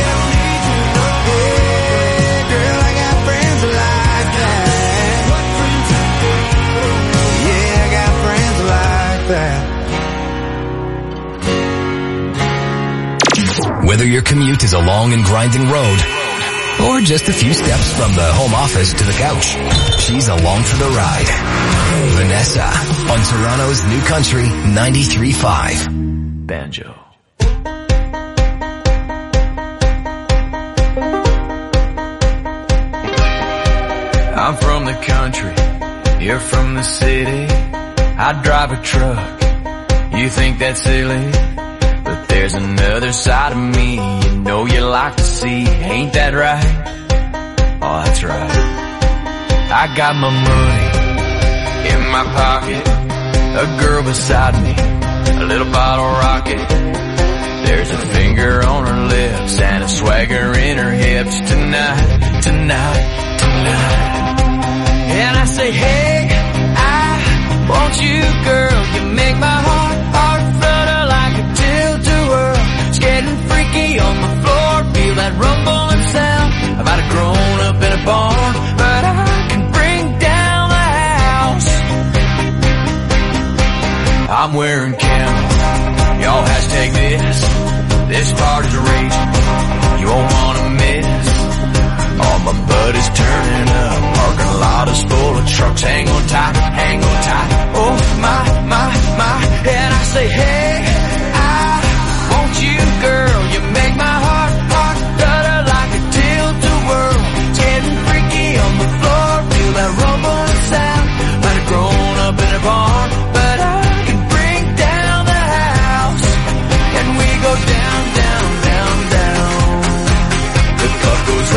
Whether your commute is a long and grinding road or just a few steps from the home office to the couch, she's along for the ride. Vanessa on Toronto's New Country ninety-three point five. Banjo. I'm from the country, you're from the city. I drive a truck, you think that's silly, but there's another side of me you know you like to see. Ain't that right? Oh, that's right. I got my money in my pocket, a girl beside me, a little bottle rocket. There's a finger on her lips and a swagger in her hips. Tonight, tonight, tonight. And I say, hey, I want you, girl. You make my heart, heart flutter like a tilt-a-whirl. It's getting freaky on the floor, feel that rumbling sound. I might have grown up in a barn, but I can bring down the house. I'm wearing camo, y'all hashtag this. This party's raging, you won't wanna miss. All my buddies turning up, parking lot is full of trucks. Hang on tight, hang on tight. Oh my, my, my. And I say, hey, I want you, girl. You make my heart goes